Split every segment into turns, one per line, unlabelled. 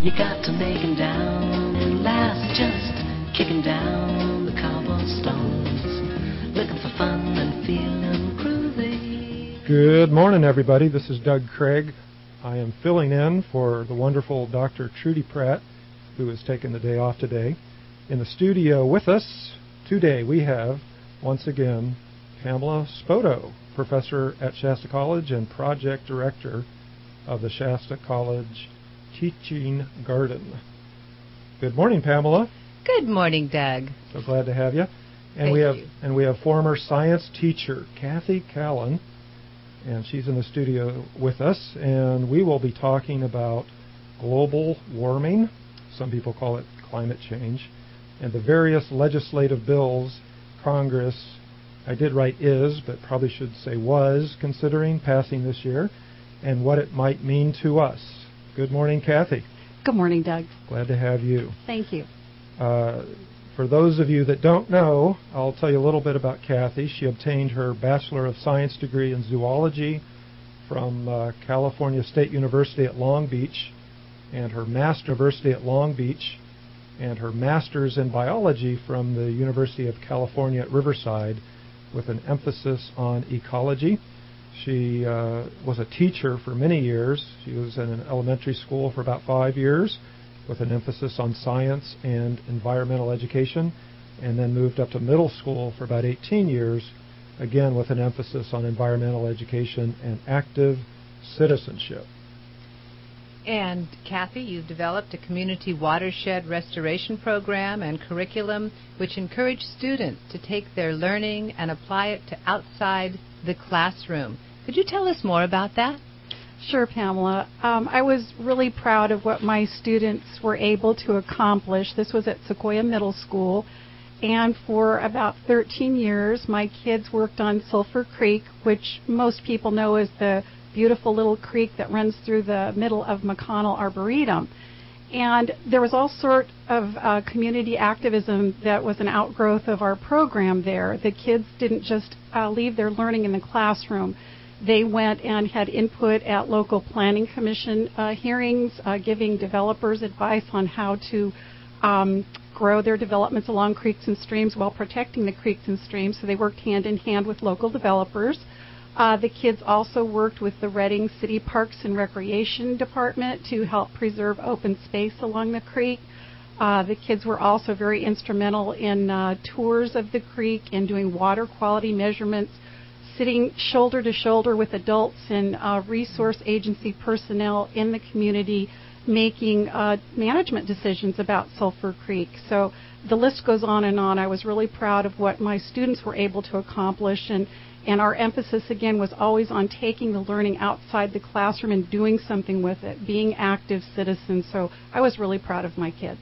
You got to make 'em down and last, just kicking down the cobblestones, looking for fun and feeling groovy.
Good morning, everybody. This is Doug Craig. I am filling in for the wonderful Dr. Trudy Pratt, who has taken the day off today. In the studio with us today, we have, once again, Pamela Spoto, professor at Shasta College and project director of the Shasta College Teaching Garden. Good morning, Pamela.
Good morning, Doug.
So glad to have you. And we have former science teacher Kathy Callan, and she's in the studio with us, and we will be talking about global warming, some people call it climate change, and the various legislative bills Congress, I did write is, but probably should say was, considering passing this year, and what it might mean to us. Good morning, Kathy.
Good morning, Doug.
Glad to have you.
Thank you.
For those of you that don't know, I'll tell you a little bit about Kathy. She obtained her Bachelor of Science degree in zoology from California State University at Long Beach, and her Master's University at Long Beach, and her Master's in Biology from the University of California at Riverside, with an emphasis on ecology. She was a teacher for many years. She was in an elementary school for about 5 years, with an emphasis on science and environmental education, and then moved up to middle school for about 18 years, again with an emphasis on environmental education and active citizenship.
And Kathy, you've developed a community watershed restoration program and curriculum which encourage students to take their learning and apply it to outside the classroom. Could you tell us more about that?
Sure, Pamela. I was really proud of what my students were able to accomplish. This was at Sequoia Middle School, and for about 13 years my kids worked on Sulphur Creek, which most people know is the beautiful little creek that runs through the middle of McConnell Arboretum. And there was all sort of community activism that was an outgrowth of our program there. The kids didn't just leave their learning in the classroom. They went and had input at local planning commission hearings, giving developers advice on how to grow their developments along creeks and streams while protecting the creeks and streams. So they worked hand in hand with local developers. The kids also worked with the Redding City Parks and Recreation Department to help preserve open space along the creek. The kids were also very instrumental in tours of the creek and doing water quality measurements, sitting shoulder to shoulder with adults and resource agency personnel in the community, making management decisions about Sulphur Creek. So the list goes on and on. I was really proud of what my students were able to accomplish, and our emphasis again was always on taking the learning outside the classroom and doing something with it, being active citizens. So I was really proud of my kids.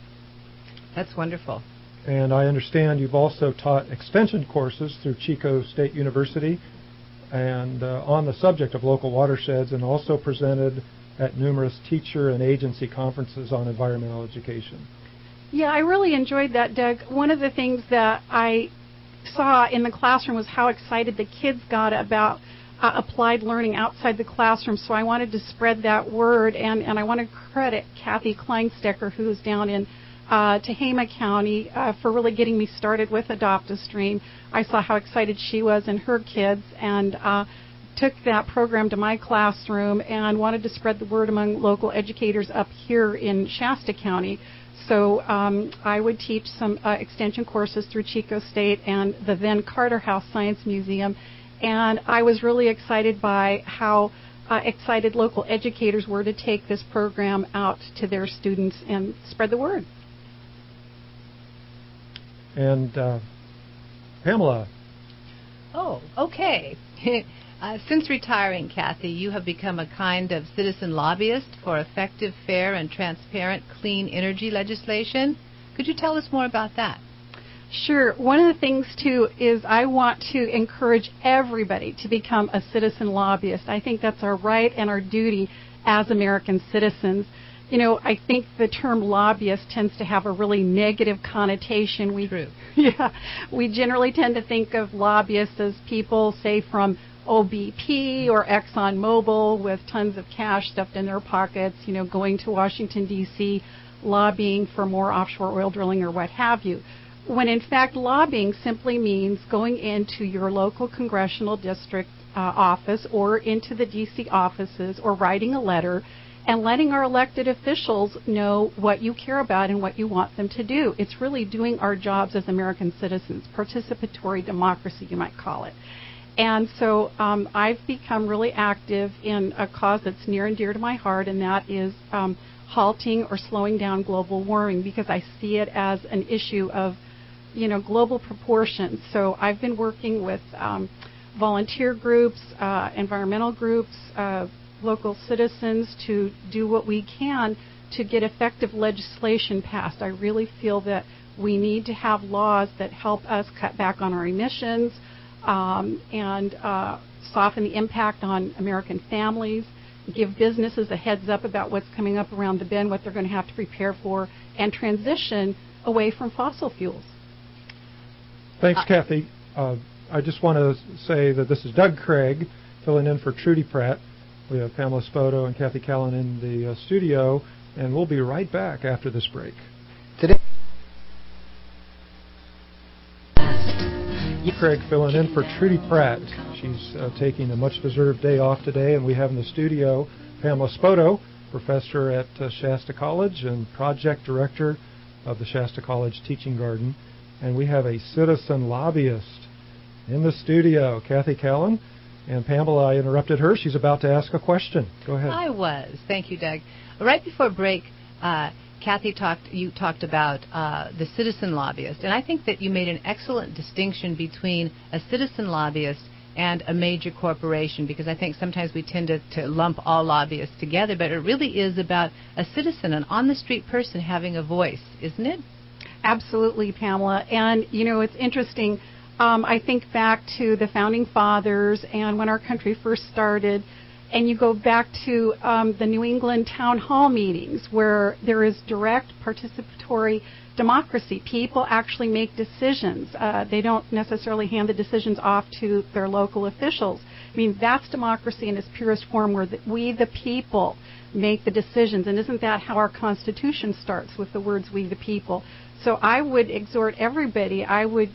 That's wonderful.
And I understand you've also taught extension courses through Chico State University and on the subject of local watersheds, and also presented at numerous teacher and agency conferences on environmental education.
Yeah, I really enjoyed that, Doug. One of the things that I saw in the classroom was how excited the kids got about applied learning outside the classroom. So I wanted to spread that word, and I want to credit Kathy Kleinstecker, who's down in Tehama County, for really getting me started with Adopt a Stream. I saw how excited she was and her kids, and took that program to my classroom and wanted to spread the word among local educators up here in Shasta County. So I would teach some extension courses through Chico State and the then Carter House Science Museum, and I was really excited by how excited local educators were to take this program out to their students and spread the word.
And Pamela.
Oh, okay. Since retiring, Kathy, you have become a kind of citizen lobbyist for effective, fair, and transparent clean energy legislation. Could you tell us more about that?
Sure. One of the things, too, is I want to encourage everybody to become a citizen lobbyist. I think that's our right and our duty as American citizens. You know, I think the term lobbyist tends to have a really negative connotation.
True.
Yeah. We generally tend to think of lobbyists as people, say, from BP or ExxonMobil with tons of cash stuffed in their pockets, going to Washington, D.C., lobbying for more offshore oil drilling or what have you. When in fact lobbying simply means going into your local congressional district office or into the D.C. offices or writing a letter and letting our elected officials know what you care about and what you want them to do. It's really doing our jobs as American citizens, participatory democracy, you might call it. And so I've become really active in a cause that's near and dear to my heart, and that is halting or slowing down global warming, because I see it as an issue of, global proportions. So I've been working with volunteer groups, environmental groups, local citizens to do what we can to get effective legislation passed. I really feel that we need to have laws that help us cut back on our emissions and soften the impact on American families, give businesses a heads up about what's coming up around the bend, what they're going to have to prepare for, and transition away from fossil fuels.
Thanks, Kathy. I just want to say that this is Doug Craig filling in for Trudy Pratt. We have Pamela Spoto and Kathy Callan in the studio, and we'll be right back after this break.
Today,
Craig filling in for Trudy Pratt. She's taking a much-deserved day off today, and we have in the studio Pamela Spoto, professor at Shasta College and project director of the Shasta College Teaching Garden. And we have a citizen lobbyist in the studio, Kathy Callan. And Pamela, I interrupted her. She's about to ask a question. Go ahead.
I was. Thank you, Doug. Right before break, Kathy talked about the citizen lobbyist, and I think that you made an excellent distinction between a citizen lobbyist and a major corporation, because I think sometimes we tend to lump all lobbyists together, but it really is about a citizen, an on-the-street person having a voice, isn't it?
Absolutely, Pamela. And, it's interesting. I think back to the Founding Fathers and when our country first started, and you go back to the New England town hall meetings where there is direct participatory democracy. People actually make decisions. They don't necessarily hand the decisions off to their local officials. I mean, that's democracy in its purest form, where we, the people, make the decisions. And isn't that how our Constitution starts, with the words, we the people? So I would exhort everybody, I would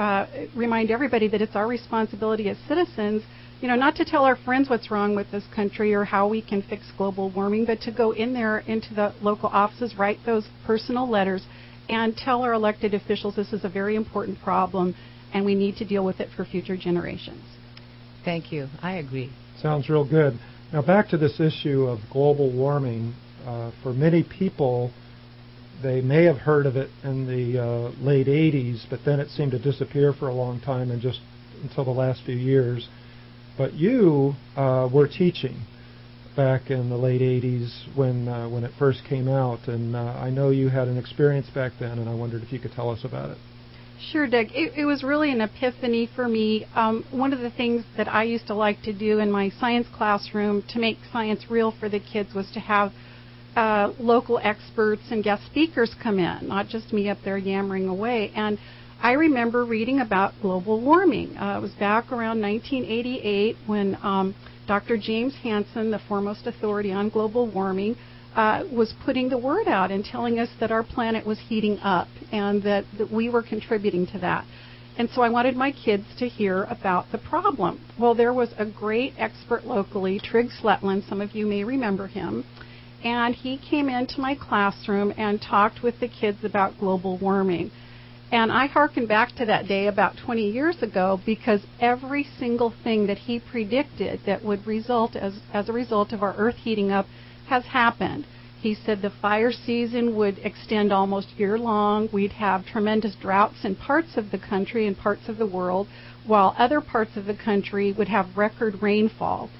remind everybody that it's our responsibility as citizens, not to tell our friends what's wrong with this country or how we can fix global warming, but to go in there into the local offices, write those personal letters, and tell our elected officials this is a very important problem and we need to deal with it for future generations.
Thank you. I agree.
Sounds real good. Now back to this issue of global warming. For many people, they may have heard of it in the late 80s, but then it seemed to disappear for a long time and just until the last few years. But you were teaching back in the late 80s when it first came out, and I know you had an experience back then, and I wondered if you could tell us about it.
Sure, Doug. It was really an epiphany for me. One of the things that I used to like to do in my science classroom to make science real for the kids was to have local experts and guest speakers come in, not just me up there yammering away. And I remember reading about global warming. It was back around 1988 when Dr. James Hansen, the foremost authority on global warming, was putting the word out and telling us that our planet was heating up and that we were contributing to that. And so I wanted my kids to hear about the problem. Well, there was a great expert locally, Trigg Sletland, some of you may remember him, and he came into my classroom and talked with the kids about global warming. And I hearken back to that day about 20 years ago, because every single thing that he predicted that would result as a result of our Earth heating up has happened. He said the fire season would extend almost year-long. We'd have tremendous droughts in parts of the country and parts of the world, while other parts of the country would have record rainfall.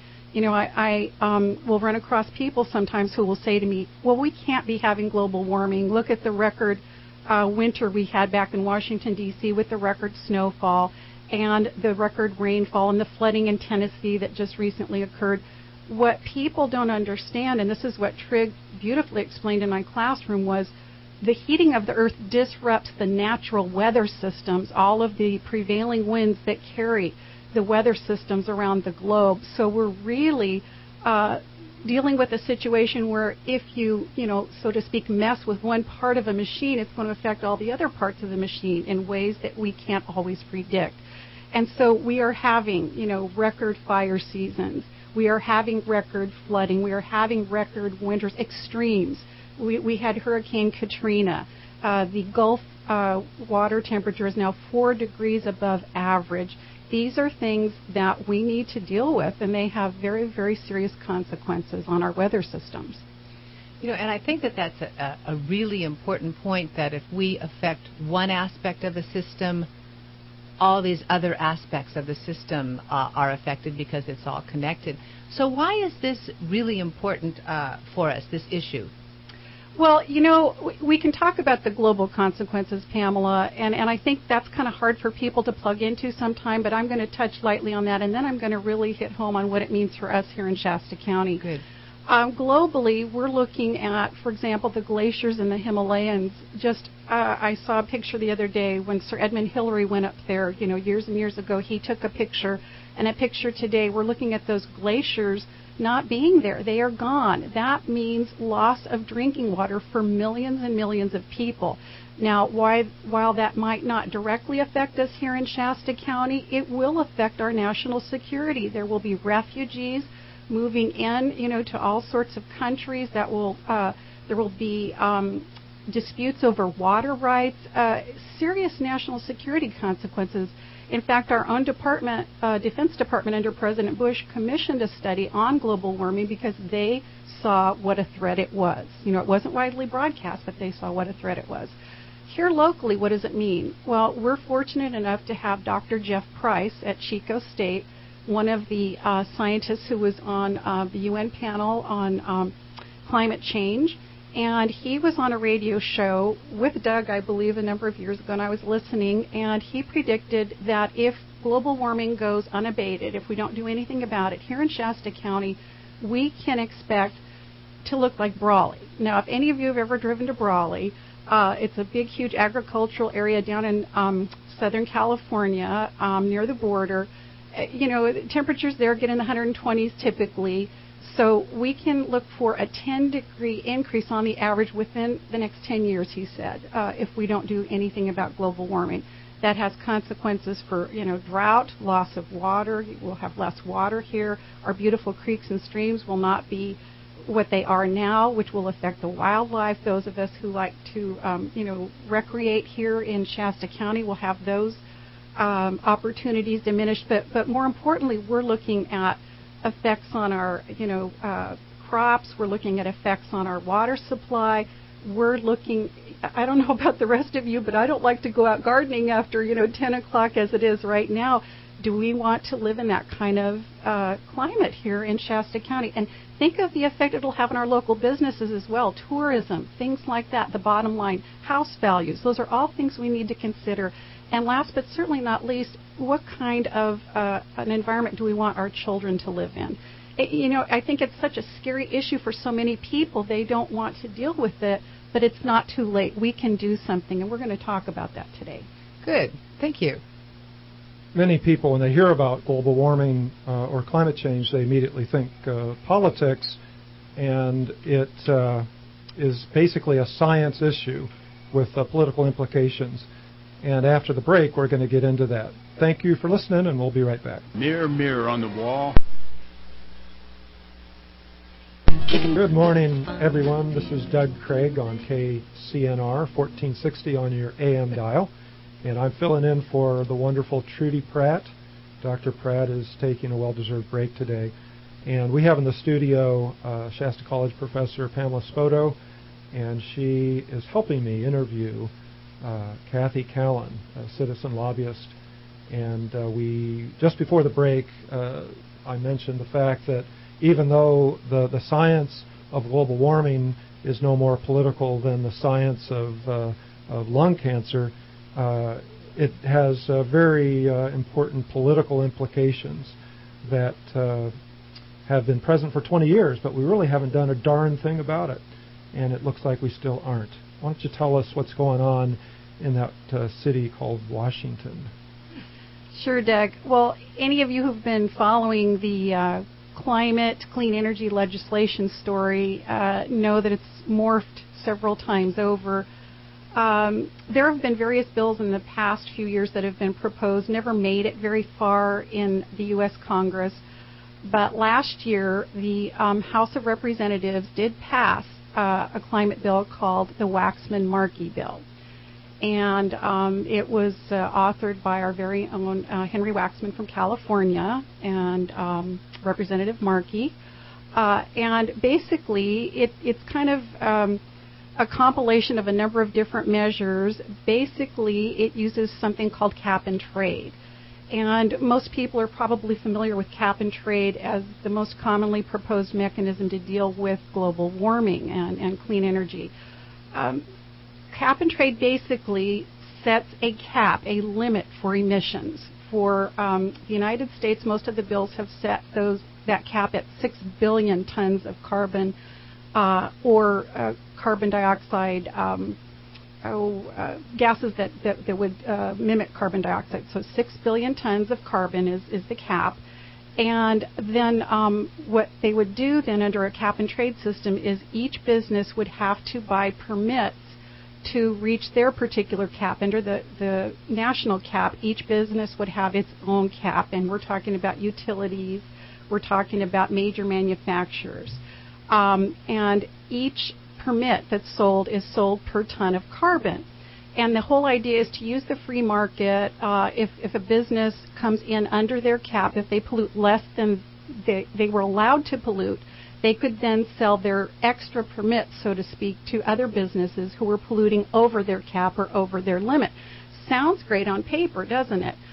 I will run across people sometimes who will say to me, well, we can't be having global warming. Look at the record winter we had back in Washington, D.C. with the record snowfall and the record rainfall and the flooding in Tennessee that just recently occurred. What people don't understand, and this is what Trigg beautifully explained in my classroom, was the heating of the Earth disrupts the natural weather systems, all of the prevailing winds that carry the weather systems around the globe. So we're really dealing with a situation where if you, so to speak, mess with one part of a machine, it's going to affect all the other parts of the machine in ways that we can't always predict. And so we are having, record fire seasons. We are having record flooding. We are having record winters, extremes. We had Hurricane Katrina. The Gulf water temperature is now 4 degrees above average. These are things that we need to deal with, and they have very, very serious consequences on our weather systems.
And I think that that's a really important point, that if we affect one aspect of the system, all these other aspects of the system are affected because it's all connected. So why is this really important for us, this issue?
Well, we can talk about the global consequences, Pamela, and I think that's kind of hard for people to plug into sometime, but I'm going to touch lightly on that, and then I'm going to really hit home on what it means for us here in Shasta County.
Good.
Globally, we're looking at, for example, the glaciers in the Himalayas. I saw a picture the other day when Sir Edmund Hillary went up there, years and years ago. He took a picture, and a picture today. We're looking at those glaciers not being there. They are gone. That means loss of drinking water for millions and millions of people. Now, while that might not directly affect us here in Shasta County, it will affect our national security. There will be refugees moving in, to all sorts of countries. There will be disputes over water rights, serious national security consequences. In fact, our own department, Defense Department under President Bush, commissioned a study on global warming because they saw what a threat it was. It wasn't widely broadcast, but they saw what a threat it was. Here locally, what does it mean? Well, we're fortunate enough to have Dr. Jeff Price at Chico State, one of the scientists who was on the UN panel on climate change. And he was on a radio show with Doug, I believe, a number of years ago, and I was listening, and he predicted that if global warming goes unabated, if we don't do anything about it, here in Shasta County, we can expect to look like Brawley. Now, if any of you have ever driven to Brawley, it's a big, huge agricultural area down in Southern California, near the border. Temperatures there get in the 120s typically. So we can look for a 10-degree increase on the average within the next 10 years, he said, if we don't do anything about global warming. That has consequences for, drought, loss of water. We'll have less water here. Our beautiful creeks and streams will not be what they are now, which will affect the wildlife. Those of us who like to, recreate here in Shasta County will have those opportunities diminished. But more importantly, we're looking at effects on our, crops. We're looking at effects on our water supply. We're looking, I don't know about the rest of you, but I don't like to go out gardening after, 10 o'clock as it is right now. Do we want to live in that kind of climate here in Shasta County? And think of the effect it'll have on our local businesses as well. Tourism, things like that, the bottom line, house values. Those are all things we need to consider. And last but certainly not least, what kind of an environment do we want our children to live in? I think it's such a scary issue for so many people. They don't want to deal with it, but it's not too late. We can do something, and we're going to talk about that today.
Good. Thank you.
Many people, when they hear about global warming or climate change, they immediately think politics, and it is basically a science issue with political implications. And after the break, we're going to get into that. Thank you for listening, and we'll be right back.
Mirror, mirror on the wall.
Good morning, everyone. This is Doug Craig on KCNR 1460 on your AM dial. And I'm filling in for the wonderful Trudy Pratt. Dr. Pratt is taking a well-deserved break today. And we have in the studio Shasta College professor Pamela Spoto, and she is helping me interview Kathy Callan, a citizen lobbyist. And we, just before the break, I mentioned the fact that even though the science of global warming is no more political than the science of lung cancer, it has very important political implications that have been present for 20 years, but we really haven't done a darn thing about it. And it looks like we still aren't. Why don't you tell us what's going on in that city called Washington?
Sure, Doug. Well, any of you who've been following the climate, clean energy legislation story know that it's morphed several times over. There have been various bills in the past few years that have been proposed, never made it very far in the U.S. Congress. But last year, the House of Representatives did pass a climate bill called the Waxman-Markey bill. And it was authored by our very own Henry Waxman from California and Representative Markey. And basically, it's kind of a compilation of a number of different measures. Basically, it uses something called cap and trade. And most people are probably familiar with cap and trade as the most commonly proposed mechanism to deal with global warming and clean energy. Cap and trade basically sets a cap, a limit for emissions. For the United States, most of the bills have set that cap at 6 billion tons of carbon or carbon dioxide, gases that would mimic carbon dioxide. So 6 billion tons of carbon is the cap. And then what they would do then under a cap and trade system is each business would have to buy permits to reach their particular cap. Under the national cap, each business would have its own cap. And we're talking about utilities. We're talking about major manufacturers. And each permit that's sold is sold per ton of carbon. And the whole idea is to use the free market. If a business comes in under their cap, if they pollute less than they were allowed to pollute, they could then sell their extra permits, so to speak, to other businesses who were polluting over their cap or over their limit. Sounds great on paper, doesn't it?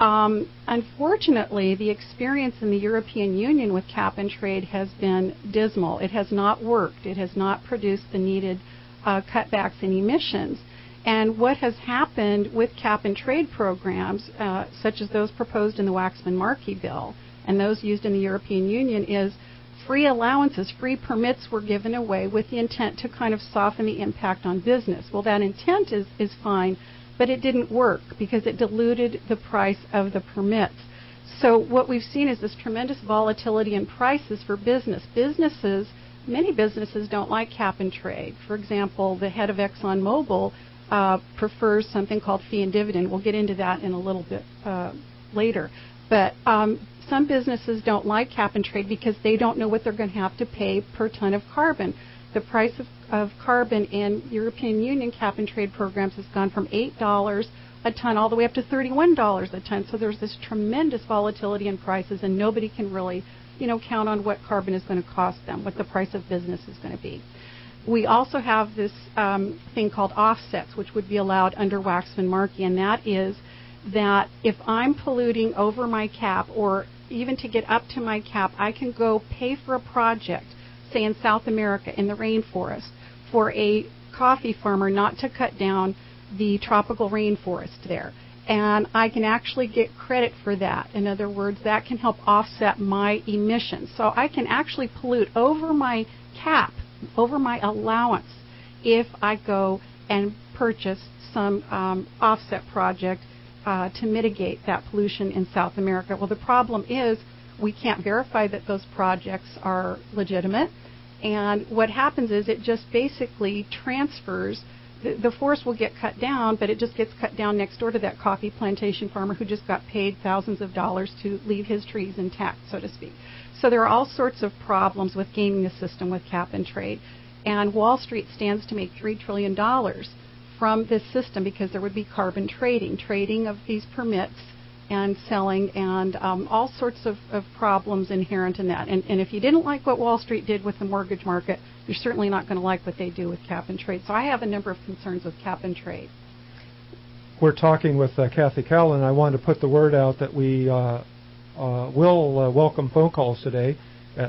Unfortunately, the experience in the European Union with cap and trade has been dismal. It has not worked. It has not produced the needed cutbacks in emissions. And what has happened with cap and trade programs, such as those proposed in the Waxman-Markey bill and those used in the European Union, is free allowances, free permits were given away with the intent to kind of soften the impact on business. Well, that intent is fine, but it didn't work because it diluted the price of the permits. So what we've seen is this tremendous volatility in prices for business. Many businesses don't like cap and trade. For example, the head of ExxonMobil prefers something called fee and dividend. We'll get into that in a little bit later. But some businesses don't like cap and trade because they don't know what they're going to have to pay per ton of carbon. The price of carbon in European Union cap and trade programs has gone from $8 a ton all the way up to $31 a ton. So there's this tremendous volatility in prices, and nobody can really, count on what carbon is going to cost them, what the price of business is going to be. We also have this thing called offsets, which would be allowed under Waxman-Markey, and that is that if I'm polluting over my cap, or even to get up to my cap, I can go pay for a project, say in South America in the rainforest, for a coffee farmer not to cut down the tropical rainforest there. And I can actually get credit for that. In other words, that can help offset my emissions. So I can actually pollute over my cap, over my allowance, if I go and purchase some offset project to mitigate that pollution in South America. Well, the problem is we can't verify that those projects are legitimate. And what happens is it just basically transfers. The forest will get cut down, but it just gets cut down next door to that coffee plantation farmer who just got paid thousands of dollars to leave his trees intact, so to speak. So there are all sorts of problems with gaming the system with cap and trade. And Wall Street stands to make $3 trillion from this system because there would be carbon trading of these permits and selling, and all sorts of problems inherent in that. And if you didn't like what Wall Street did with the mortgage market, you're certainly not going to like what they do with cap and trade. So I have a number of concerns with cap and trade.
We're talking with Kathy Callan. I wanted to put the word out that we will welcome phone calls today at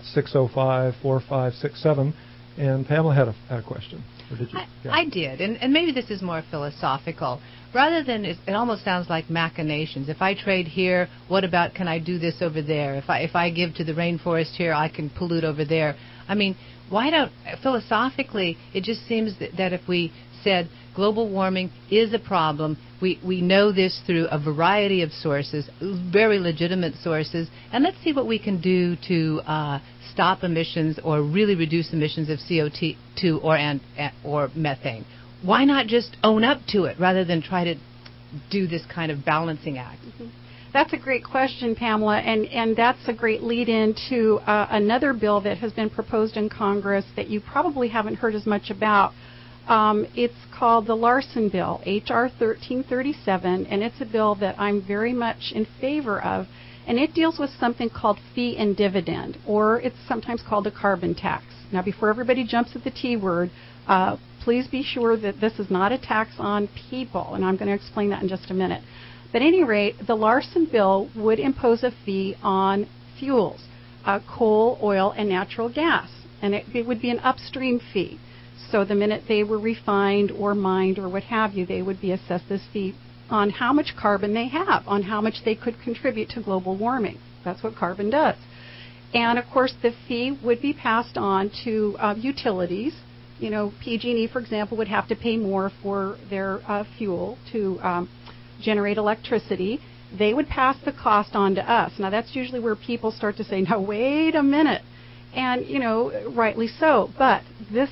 605-4567. And Pamela had a question. Or did you?
I did, and maybe this is more philosophical. Rather than, it almost sounds like machinations. If I trade here, what about can I do this over there? If I give to the rainforest here, I can pollute over there. I mean, Why don't, philosophically, it just seems that if we said global warming is a problem, we know this through a variety of sources, very legitimate sources, and let's see what we can do to stop emissions or really reduce emissions of CO2 or methane. Why not just own up to it rather than try to do this kind of balancing act?
Mm-hmm. That's a great question, Pamela, and that's a great lead-in to another bill that has been proposed in Congress that you probably haven't heard as much about. It's called the Larson Bill, H.R. 1337, and it's a bill that I'm very much in favor of, and it deals with something called fee and dividend, or it's sometimes called a carbon tax. Now, before everybody jumps at the T word, please be sure that this is not a tax on people, and I'm going to explain that in just a minute. But at any rate, the Larson Bill would impose a fee on fuels, coal, oil, and natural gas, and it would be an upstream fee. So the minute they were refined or mined or what have you, they would be assessed this fee on how much carbon they have, on how much they could contribute to global warming. That's what carbon does. And, of course, the fee would be passed on to utilities. You know, PG&E, for example, would have to pay more for their fuel to generate electricity. They would pass the cost on to us. Now, that's usually where people start to say, no, wait a minute. And, you know, rightly so. But this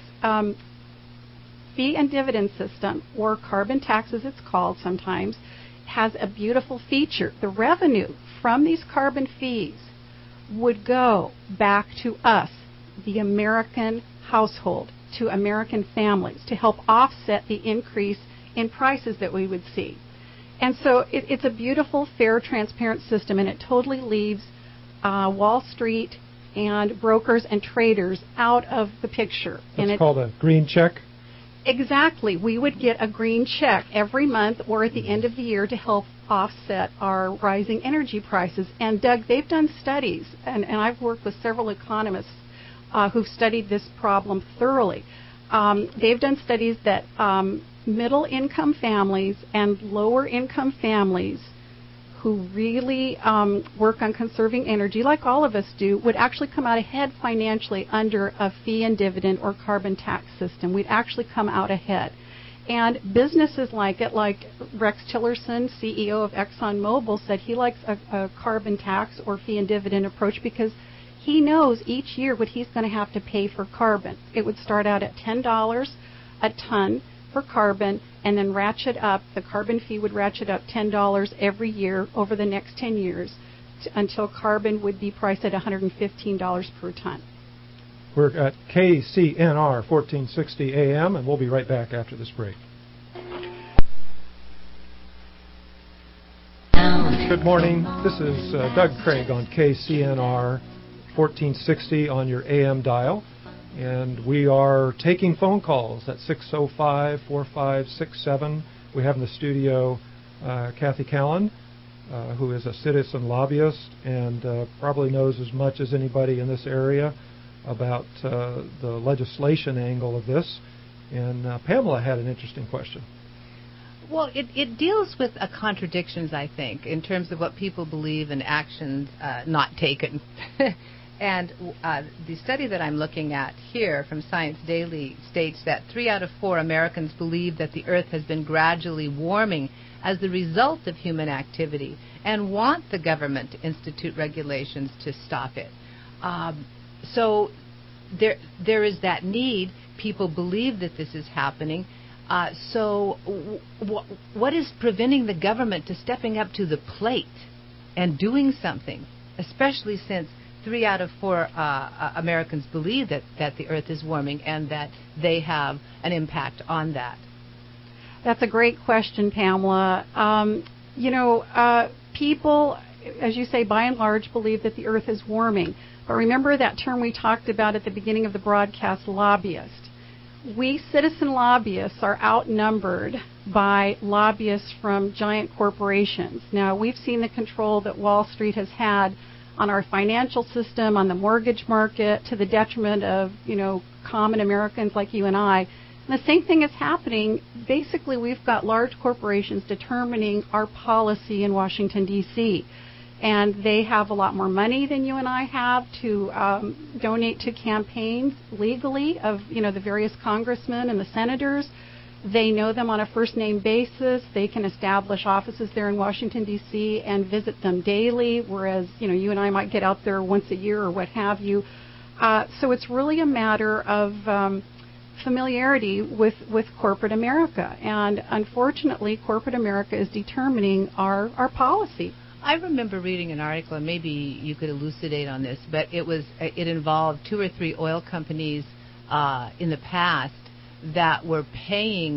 fee and dividend system, or carbon tax as it's called sometimes, has a beautiful feature. The revenue from these carbon fees would go back to us, the American household, to American families, to help offset the increase in prices that we would see. And so it's a beautiful, fair, transparent system, and it totally leaves Wall Street and brokers and traders out of the picture.
It's called a green check?
Exactly. We would get a green check every month or at the end of the year to help offset our rising energy prices. And, Doug, they've done studies, and I've worked with several economists who've studied this problem thoroughly. They've done studies that middle-income families and lower-income families who really work on conserving energy, like all of us do, would actually come out ahead financially under a fee and dividend or carbon tax system. We'd actually come out ahead. And businesses like it, like Rex Tillerson, CEO of ExxonMobil, said he likes a carbon tax or fee and dividend approach because he knows each year what he's going to have to pay for carbon. It would start out at $10 a ton for carbon, and then ratchet up. The carbon fee would ratchet up $10 every year over the next 10 years until carbon would be priced at $115 per ton.
We're at KCNR 1460 AM, and we'll be right back after this break. Good morning. This is Doug Craig on KCNR 1460 on your AM dial. And we are taking phone calls at 605-4567. We have in the studio Kathy Callan, who is a citizen lobbyist and probably knows as much as anybody in this area about the legislation angle of this. And Pamela had an interesting question.
Well, it deals with contradictions, I think, in terms of what people believe and actions not taken. And the study that I'm looking at here from Science Daily states that 3 out of 4 Americans believe that the Earth has been gradually warming as the result of human activity and want the government to institute regulations to stop it. So there is that need. People believe that this is happening. So what is preventing the government to stepping up to the plate and doing something, especially since 3 out of 4 Americans believe that the Earth is warming and that they have an impact on that?
That's a great question, Pamela. People, as you say, by and large, believe that the Earth is warming. But remember that term we talked about at the beginning of the broadcast, lobbyist. We citizen lobbyists are outnumbered by lobbyists from giant corporations. Now, we've seen the control that Wall Street has had on our financial system, on the mortgage market, to the detriment of, common Americans like you and I. And the same thing is happening. Basically, we've got large corporations determining our policy in Washington, D.C. And they have a lot more money than you and I have to donate to campaigns legally of, the various congressmen and the senators. They know them on a first-name basis. They can establish offices there in Washington, D.C. and visit them daily, whereas, you and I might get out there once a year or what have you. So it's really a matter of familiarity with corporate America. And unfortunately, corporate America is determining our policy.
I remember reading an article, and maybe you could elucidate on this, but it involved 2 or 3 oil companies in the past that were paying,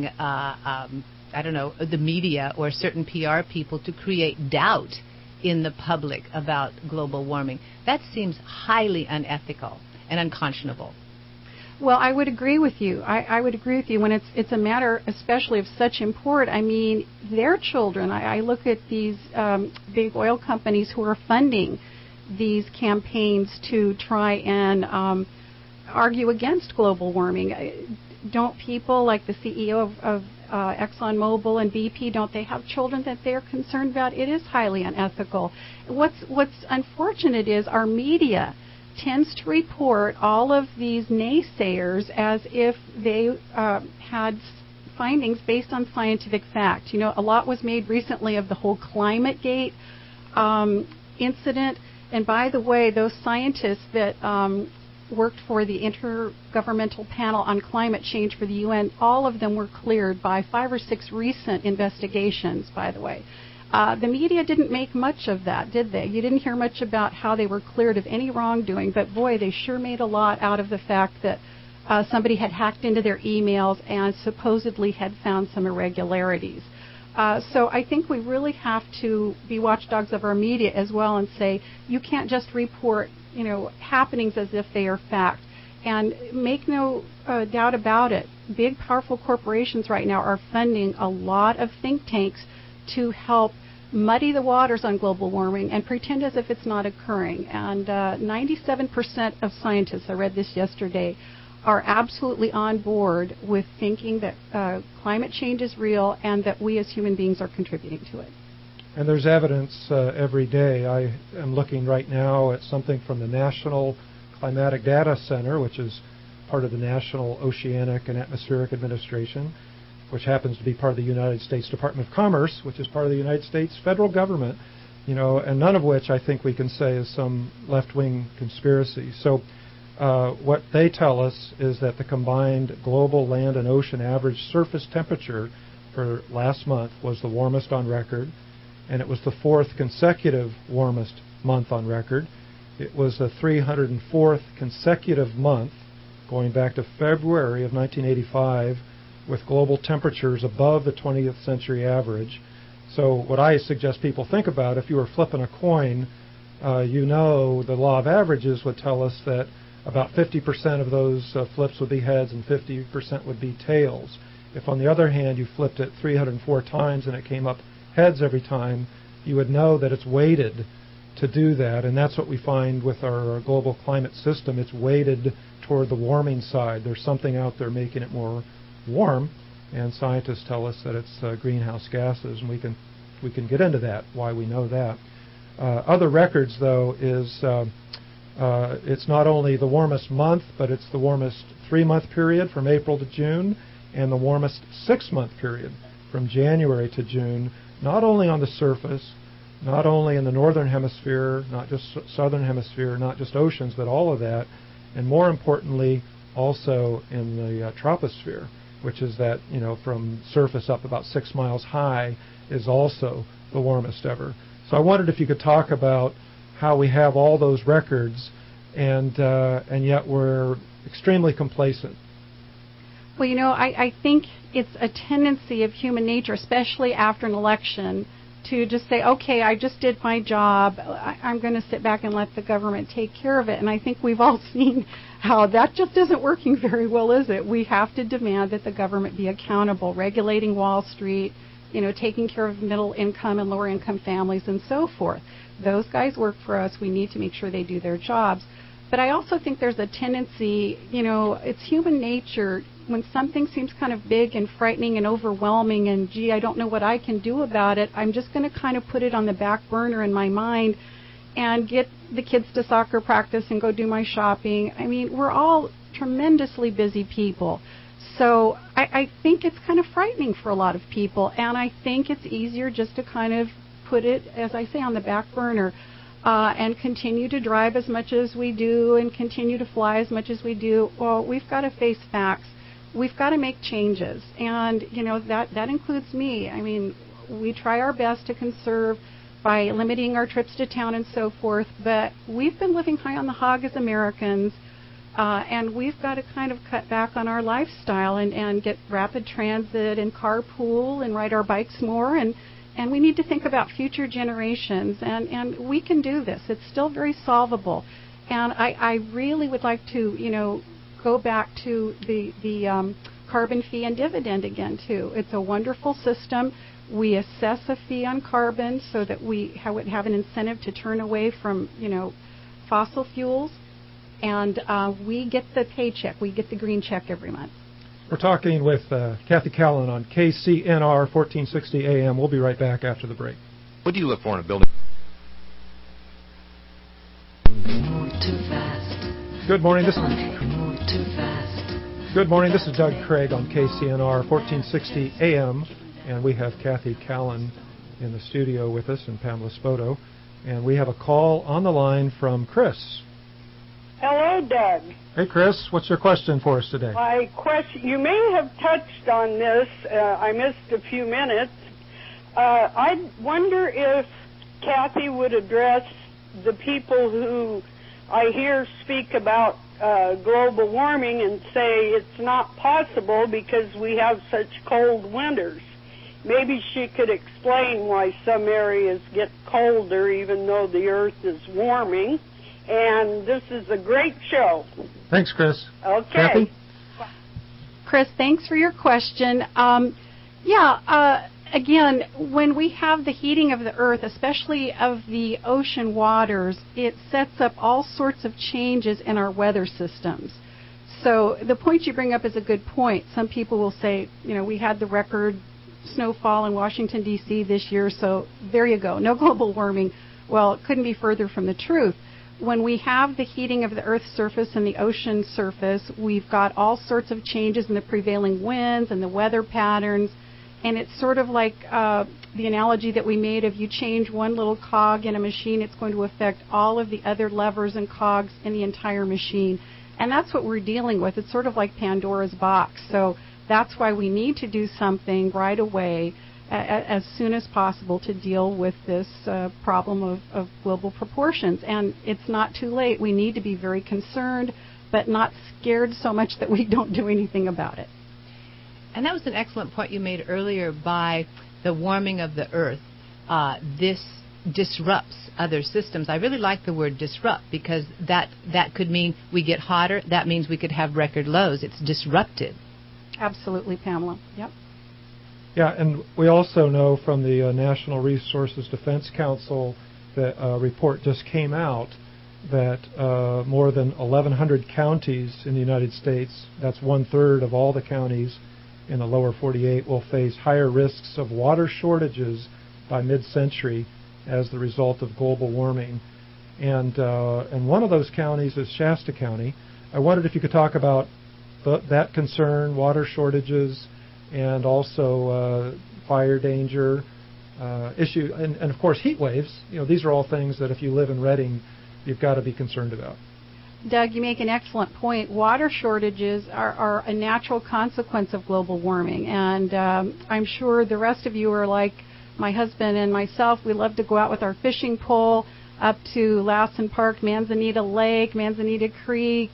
the media or certain PR people to create doubt in the public about global warming. That seems highly unethical and unconscionable.
Well, I would agree with you. I would agree with you when it's a matter especially of such import. I mean, their children, I look at these big oil companies who are funding these campaigns to try and argue against global warming. Don't people like the CEO of ExxonMobil and BP, don't they have children that they're concerned about? It is highly unethical. What's unfortunate is our media tends to report all of these naysayers as if they had findings based on scientific fact. A lot was made recently of the whole ClimateGate incident. And by the way, those scientists that worked for the Intergovernmental Panel on Climate Change for the UN, all of them were cleared by 5 or 6 recent investigations, by the way. The media didn't make much of that, did they? You didn't hear much about how they were cleared of any wrongdoing, but boy, they sure made a lot out of the fact that somebody had hacked into their emails and supposedly had found some irregularities. So I think we really have to be watchdogs of our media as well and say, you can't just report, happenings as if they are fact. And make no doubt about it, big, powerful corporations right now are funding a lot of think tanks to help muddy the waters on global warming and pretend as if it's not occurring. And 97% of scientists, I read this yesterday, are absolutely on board with thinking that climate change is real and that we as human beings are contributing to it.
And there's evidence every day. I am looking right now at something from the National Climatic Data Center, which is part of the National Oceanic and Atmospheric Administration, which happens to be part of the United States Department of Commerce, which is part of the United States federal government, and none of which I think we can say is some left-wing conspiracy. So what they tell us is that the combined global land and ocean average surface temperature for last month was the warmest on record, and it was the 4th consecutive warmest month on record. It was the 304th consecutive month, going back to February of 1985, with global temperatures above the 20th century average. So what I suggest people think about, if you were flipping a coin, the law of averages would tell us that about 50% of those flips would be heads and 50% would be tails. If, on the other hand, you flipped it 304 times and it came up heads every time, you would know that it's weighted to do that. And that's what we find with our global climate system. It's weighted toward the warming side. There's something out there making it more warm, and scientists tell us that it's greenhouse gases, and we can get into that, why we know that. Other records, though, is it's not only the warmest month, but it's the warmest 3-month period from April to June, and the warmest 6-month period from January to June, not only on the surface, not only in the northern hemisphere, not just southern hemisphere, not just oceans, but all of that, and more importantly, also in the troposphere, which is that, from surface up about 6 miles high, is also the warmest ever. So I wondered if you could talk about how we have all those records, and yet we're extremely complacent.
Well, I think it's a tendency of human nature, especially after an election, to just say, okay, I just did my job. I'm going to sit back and let the government take care of it. And I think we've all seen how that just isn't working very well, is it? We have to demand that the government be accountable, regulating Wall Street, taking care of middle income and lower income families and so forth. Those guys work for us. We need to make sure they do their jobs. But I also think there's a tendency, it's human nature. When something seems kind of big and frightening and overwhelming and, gee, I don't know what I can do about it, I'm just going to kind of put it on the back burner in my mind and get the kids to soccer practice and go do my shopping. I mean, we're all tremendously busy people. So I think it's kind of frightening for a lot of people, and I think it's easier just to kind of put it, as I say, on the back burner and continue to drive as much as we do and continue to fly as much as we do. Well, we've got to face facts. We've got to make changes, and that includes me. I mean, we try our best to conserve by limiting our trips to town and so forth, but we've been living high on the hog as Americans. And we've got to kind of cut back on our lifestyle and get rapid transit and carpool and ride our bikes more. And we need to think about future generations. And we can do this. It's still very solvable. And I really would like to, go back to the carbon fee and dividend again, too. It's a wonderful system. We assess a fee on carbon so that we would have an incentive to turn away from, fossil fuels. And we get the paycheck. We get the green check every month.
We're talking with Kathy Callan on KCNR 1460 AM. We'll be right back after the break.
What do you look for in a building?
Too fast.
Good morning.
Too fast.
Good morning. This is Doug Craig on KCNR 1460 AM, and we have Kathy Callan in the studio with us and Pamela Spoto. And we have a call on the line from Chris.
Hello, Doug.
Hey, Chris. What's your question for us today?
My question, you may have touched on this. I missed a few minutes. I wonder if Kathy would address the people who I hear speak about global warming and say it's not possible because we have such cold winters. Maybe she could explain why some areas get colder even though the earth is warming. And this is a great show.
Thanks, Chris.
Okay.
Kathy?
Chris, thanks for your question. Again, when we have the heating of the earth, especially of the ocean waters, it sets up all sorts of changes in our weather systems. So the point you bring up is a good point. Some people will say, we had the record snowfall in Washington, D.C. this year, so there you go, no global warming. Well, it couldn't be further from the truth. When we have the heating of the Earth's surface and the ocean surface, we've got all sorts of changes in the prevailing winds and the weather patterns. And it's sort of like the analogy that we made of you change one little cog in a machine, it's going to affect all of the other levers and cogs in the entire machine. And that's what we're dealing with. It's sort of like Pandora's box. So that's why we need to do something right away as soon as possible to deal with this problem of global proportions. And it's not too late. We need to be very concerned, but not scared so much that we don't do anything about it.
And that was an excellent point you made earlier by the warming of the earth. This disrupts other systems. I really like the word disrupt because that could mean we get hotter. That means we could have record lows. It's disrupted.
Absolutely, Pamela. Yep.
Yeah, and we also know from the National Resources Defense Council that a report just came out that more than 1,100 counties in the United States, that's 1/3 of all the counties in the lower 48, will face higher risks of water shortages by mid-century as the result of global warming. And one of those counties is Shasta County. I wondered if you could talk about that concern, water shortages, and also fire danger issue, and of course heat waves. These are all things that if you live in Redding, you've got to be concerned about.
Doug, you make an excellent point. Water shortages are a natural consequence of global warming, and I'm sure the rest of you are like my husband and myself. We love to go out with our fishing pole up to Lassen Park, Manzanita Lake, Manzanita Creek.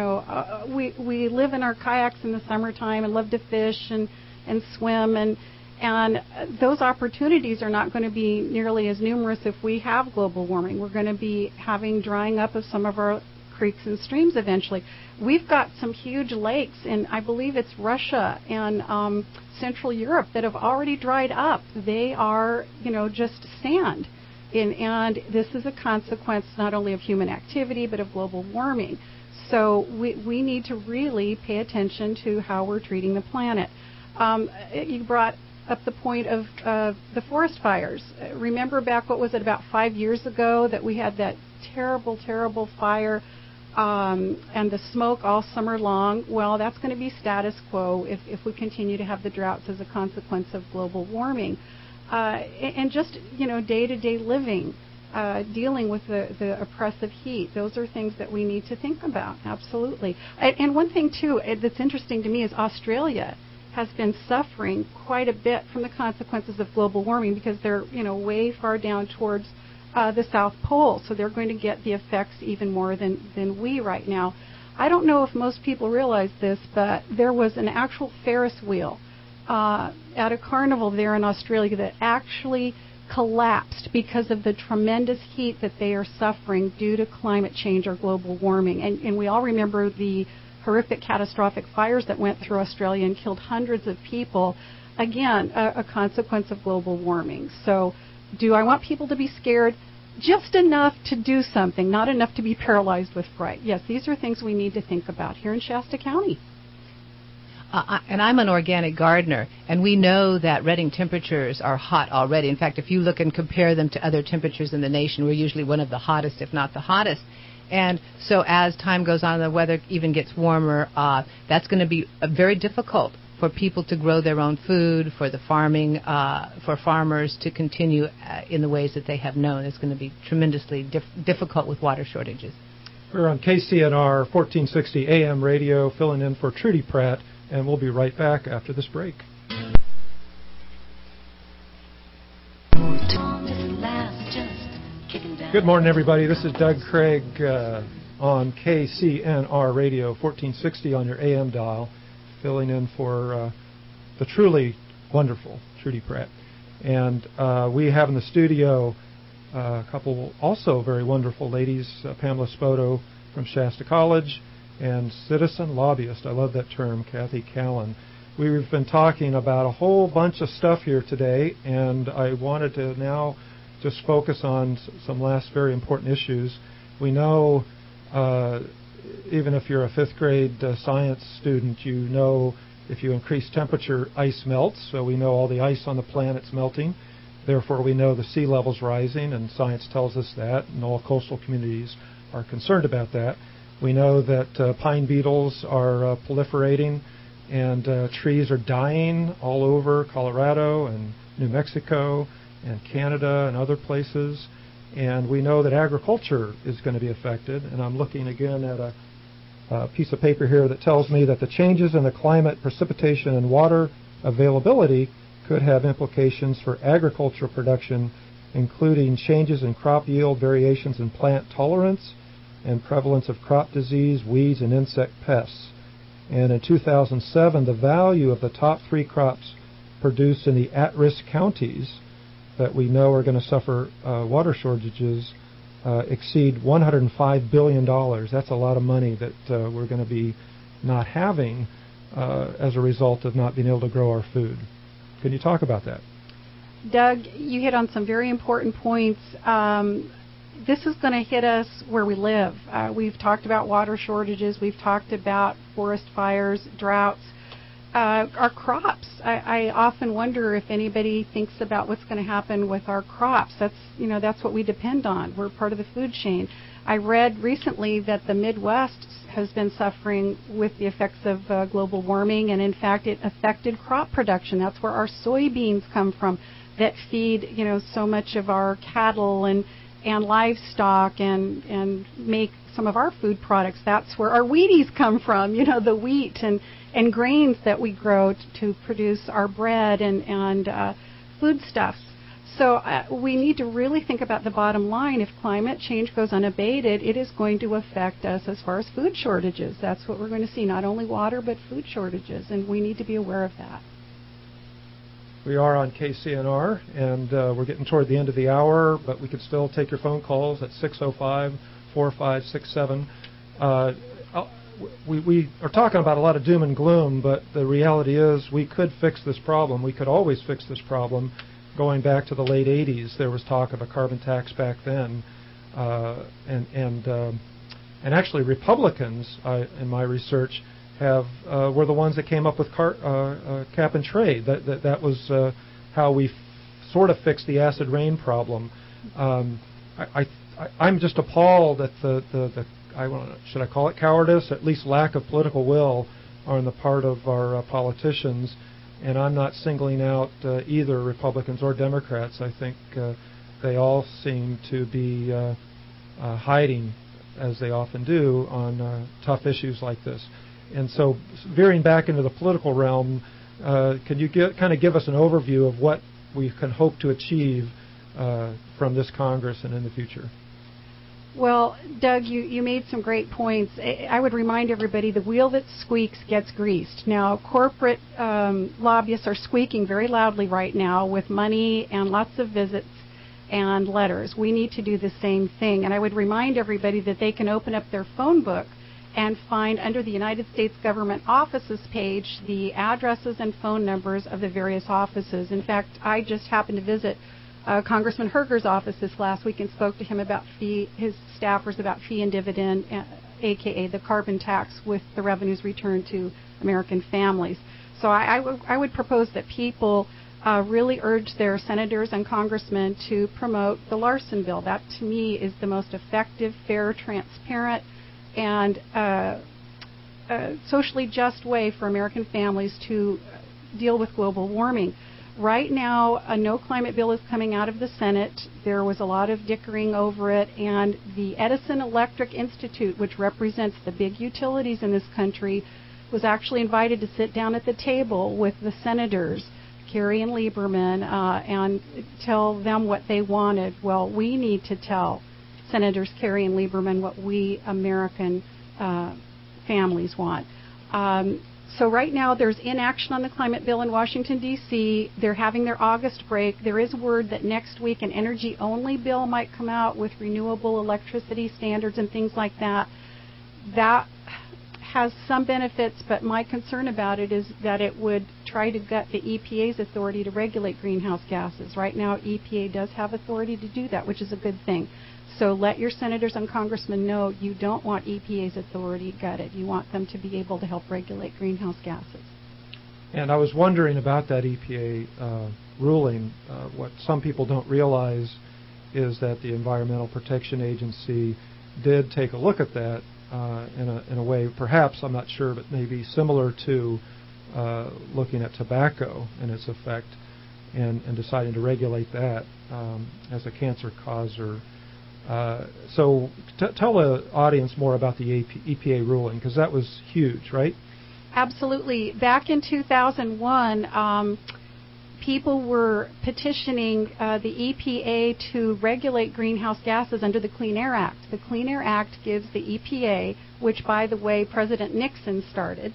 We live in our kayaks in the summertime and love to fish and swim, and those opportunities are not going to be nearly as numerous if we have global warming. We're going to be having drying up of some of our creeks and streams eventually. We've got some huge lakes in, I believe it's Russia and Central Europe, that have already dried up. They are, just sand. And this is a consequence not only of human activity but of global warming. So we need to really pay attention to how we're treating the planet. You brought up the point of the forest fires. Remember back, what was it, about 5 years ago that we had that terrible, terrible fire and the smoke all summer long? Well, that's going to be status quo if we continue to have the droughts as a consequence of global warming. And just, day-to-day living, dealing with the oppressive heat. Those are things that we need to think about, absolutely. And one thing, too, that's interesting to me is Australia has been suffering quite a bit from the consequences of global warming because they're, way far down towards the South Pole, so they're going to get the effects even more than we right now. I don't know if most people realize this, but there was an actual Ferris wheel at a carnival there in Australia that actually collapsed because of the tremendous heat that they are suffering due to climate change or global warming. And we all remember the horrific catastrophic fires that went through Australia and killed hundreds of people. Again, a consequence of global warming. So do I want people to be scared? Just enough to do something, not enough to be paralyzed with fright. Yes, these are things we need to think about here in Shasta County.
And I'm an organic gardener, and we know that Redding temperatures are hot already. In fact, if you look and compare them to other temperatures in the nation, we're usually one of the hottest, if not the hottest. And so as time goes on, the weather even gets warmer. That's going to be very difficult for people to grow their own food, for the farming, for farmers to continue in the ways that they have known. It's going to be tremendously difficult with water shortages.
We're on KCNR 1460 AM radio, filling in for Trudy Pratt, and we'll be right back after this break. Good morning, everybody. This is Doug Craig on KCNR Radio 1460 on your AM dial, filling in for the truly wonderful Trudy Pratt. And we have in the studio a couple also very wonderful ladies, Pamela Spoto from Shasta College and citizen lobbyist, I love that term, Kathy Callan. We've been talking about a whole bunch of stuff here today, and I wanted to now just focus on some last very important issues. We know, even if you're a fifth grade science student, you know if you increase temperature, ice melts, so we know all the ice on the planet's melting. Therefore, we know the sea level's rising, and science tells us that, and all coastal communities are concerned about that. We know that pine beetles are proliferating, and trees are dying all over Colorado and New Mexico and Canada and other places. And we know that agriculture is going to be affected. And I'm looking again at a piece of paper here that tells me that the changes in the climate, precipitation, and water availability could have implications for agricultural production, including changes in crop yield, variations in plant tolerance, and prevalence of crop disease, weeds, and insect pests. And in 2007, the value of the top 3 crops produced in the at-risk counties that we know are going to suffer water shortages exceed $105 billion. That's a lot of money that we're going to be not having as a result of not being able to grow our food. Can you talk about that?
Doug, you hit on some very important points. This is going to hit us where we live. We've talked about water shortages. We've talked about forest fires, droughts. Our crops. I often wonder if anybody thinks about what's going to happen with our crops. That's what we depend on. We're part of the food chain. I read recently that the Midwest has been suffering with the effects of global warming, and in fact, it affected crop production. That's where our soybeans come from, that feed so much of our cattle and livestock and make some of our food products. That's where our Wheaties come from, the wheat and grains that we grow to produce our bread and foodstuffs. So we need to really think about the bottom line. If climate change goes unabated, it is going to affect us as far as food shortages. That's what we're going to see, not only water, but food shortages, and we need to be aware of that.
We are on KCNR, and we're getting toward the end of the hour, but we could still take your phone calls at 605-4567. We are talking about a lot of doom and gloom, but the reality is we could fix this problem. We could always fix this problem. Going back to the late 80s, there was talk of a carbon tax back then, and actually Republicans, in my research, were the ones that came up with cap and trade. That was how we sort of fixed the acid rain problem. I'm just appalled at should I call it cowardice, at least lack of political will on the part of our politicians. And I'm not singling out either Republicans or Democrats. I think they all seem to be hiding, as they often do, on tough issues like this. And so, veering back into the political realm, can you kind of give us an overview of what we can hope to achieve from this Congress and in the future?
Well, Doug, you made some great points. I would remind everybody the wheel that squeaks gets greased. Now, corporate lobbyists are squeaking very loudly right now with money and lots of visits and letters. We need to do the same thing. And I would remind everybody that they can open up their phone book and find under the United States Government Offices page the addresses and phone numbers of the various offices. In fact, I just happened to visit Congressman Herger's office this last week and spoke to him about his staffers about fee and dividend, aka the carbon tax, with the revenues returned to American families. So I would propose that people really urge their senators and congressmen to promote the Larson bill. That, to me, is the most effective, fair, transparent, and socially just way for American families to deal with global warming. Right now, a no climate bill is coming out of the Senate. There was a lot of dickering over it, and the Edison Electric Institute, which represents the big utilities in this country, was actually invited to sit down at the table with the senators, Kerry and Lieberman, and tell them what they wanted. Well, we need to tell Senators Kerry and Lieberman what we American families want. So right now there's inaction on the climate bill in Washington, D.C. They're having their August break. There is word that next week an energy-only bill might come out with renewable electricity standards and things like that. That has some benefits, but my concern about it is that it would try to gut the EPA's authority to regulate greenhouse gases. Right now, EPA does have authority to do that, which is a good thing. So let your senators and congressmen know you don't want EPA's authority gutted. You want them to be able to help regulate greenhouse gases.
And I was wondering about that EPA ruling. What some people don't realize is that the Environmental Protection Agency did take a look at that in a way, perhaps, I'm not sure, but maybe similar to looking at tobacco and its effect and deciding to regulate that as a cancer causer. So tell the audience more about the EPA ruling, because that was huge, right?
Absolutely. Back in 2001, people were petitioning the EPA to regulate greenhouse gases under the Clean Air Act. The Clean Air Act gives the EPA, which, by the way, President Nixon started,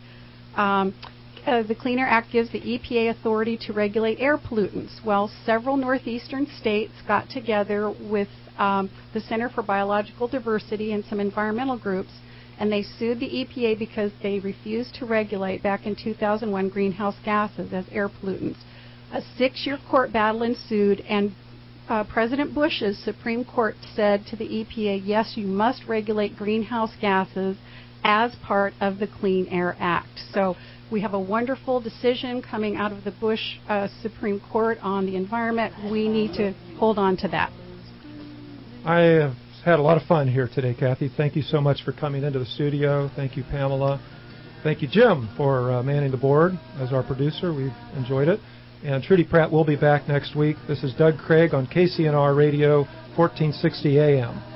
the Clean Air Act gives the EPA authority to regulate air pollutants. Well, several northeastern states got together with the Center for Biological Diversity and some environmental groups, and they sued the EPA because they refused to regulate, back in 2001, greenhouse gases as air pollutants. A 6-year court battle ensued, and President Bush's Supreme Court said to the EPA, yes, you must regulate greenhouse gases as part of the Clean Air Act. So we have a wonderful decision coming out of the Bush Supreme Court on the environment. We need to hold on to that.
I have had a lot of fun here today, Kathy. Thank you so much for coming into the studio. Thank you, Pamela. Thank you, Jim, for manning the board as our producer. We've enjoyed it. And Trudy Pratt will be back next week. This is Doug Craig on KCNR Radio, 1460 AM.